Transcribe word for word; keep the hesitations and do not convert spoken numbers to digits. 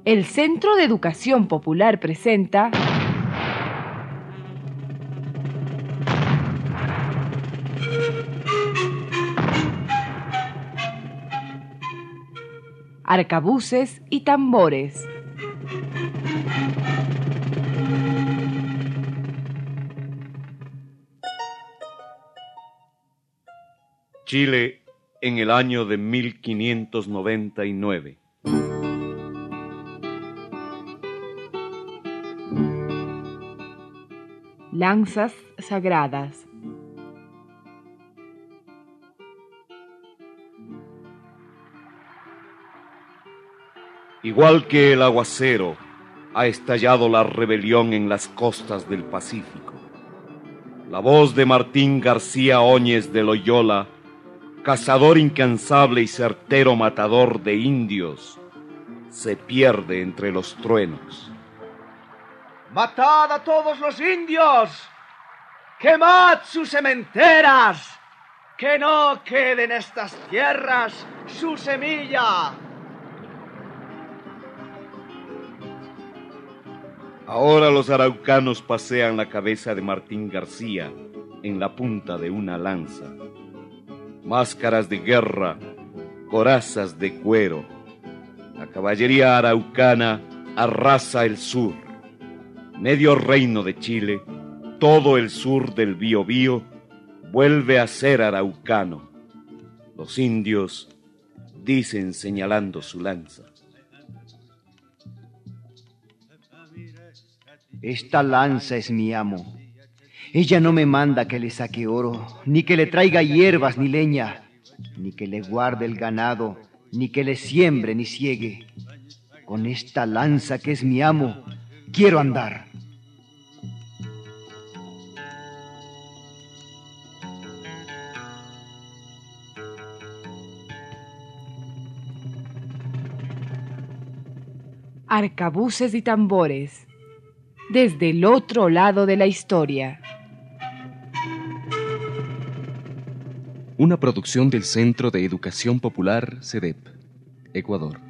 El Centro de Educación Popular presenta Arcabuces y tambores. Chile en el año de mil quinientos noventa y nueve. Lanzas sagradas. Igual que el aguacero, ha estallado la rebelión en las costas del Pacífico. La voz de Martín García Óñez de Loyola, cazador incansable y certero matador de indios, se pierde entre los truenos. ¡Matad a todos los indios! ¡Quemad sus cementeras! ¡Que no quede en estas tierras su semilla! Ahora los araucanos pasean la cabeza de Martín García en la punta de una lanza. Máscaras de guerra, corazas de cuero. La caballería araucana arrasa el sur. Medio reino de Chile, todo el sur del Biobío, vuelve a ser araucano. Los indios dicen señalando su lanza: esta lanza es mi amo. Ella no me manda que le saque oro, ni que le traiga hierbas ni leña, ni que le guarde el ganado, ni que le siembre ni ciegue. Con esta lanza que es mi amo, quiero andar. Arcabuces y tambores. Desde el otro lado de la historia. Una producción del Centro de Educación Popular, C E D E P, Ecuador.